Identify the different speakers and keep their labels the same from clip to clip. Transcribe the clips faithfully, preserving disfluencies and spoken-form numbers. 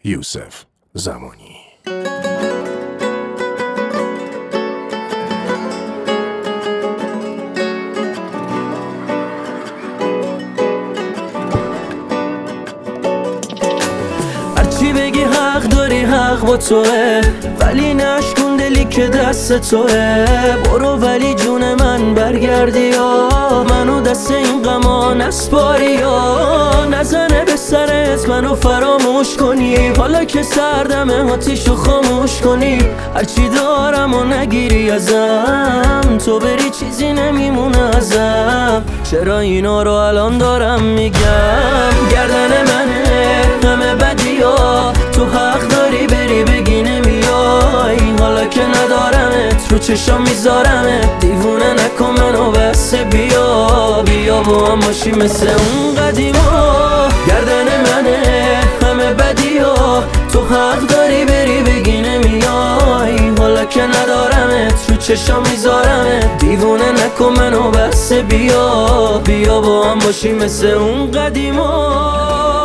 Speaker 1: یوسف زمانی.
Speaker 2: هرچی بگی حق داری، حق با توه، ولی نشکن دلی که دست توه. برو ولی جون من برگردی یا منو دست این غما نسپاری یا نزنه به سرت منو فراموش کنی. حالا که سردمه آتیشو خاموش کنی. هرچی دارم و نگیری ازم، تو بری چیزی نمیمونه ازم. چرا اینا رو الان دارم میگم؟ گردن منه همه بدی ها، تو حق داری بری بگی نمیای. حالا که ندارمت رو چشام میذارمت، دیوونه نکن منو بس. بیا بیا با هم باشی مثل اون قدیما. گردن منه همه بدی ها، تو حق داری بری بگی نمیای. حالا که ندارمت رو چشام میذارمت، دیوونه نکن منو بس. بیا بیا با هم باشی مثل اون قدیما.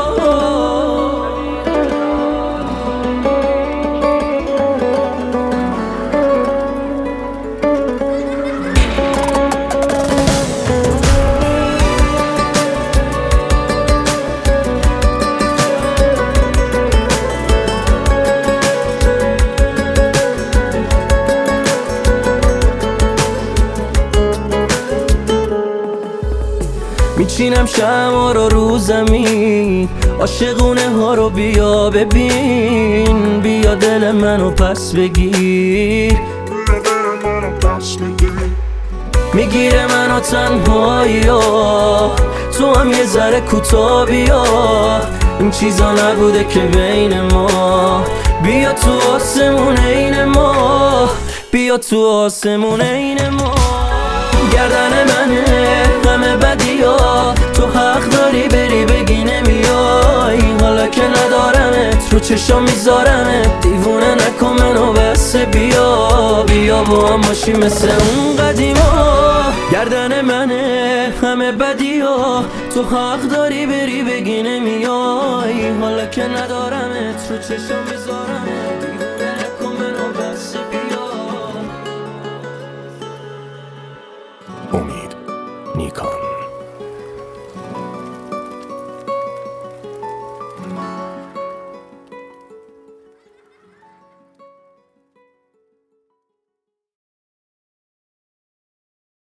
Speaker 2: میچینم شمع رو رو زمین، عاشقونه ها رو بیا ببین. بیا دل منو پس بگیر، میگیره منو تنهایی ها، تو هم یه ذره کوتا بیا. این چیزا نبوده که بین ما، بیا تو آسمون این ما، بیا تو آسمون این ما. گردن منه همه بدی ها، تو حق داری بری بگی نمیای. حالا که ندارمت رو چشام میذارمت، دیوونه نکن منو بس. بیا بیا با هم باشی مثل اون قدیما. گردن منه همه بدی ها، تو حق داری بری بگی نمیای. حالا که ندارمت رو چشام میذارمت، دیوونه نکن منو بس. بیا
Speaker 1: امید نیکان.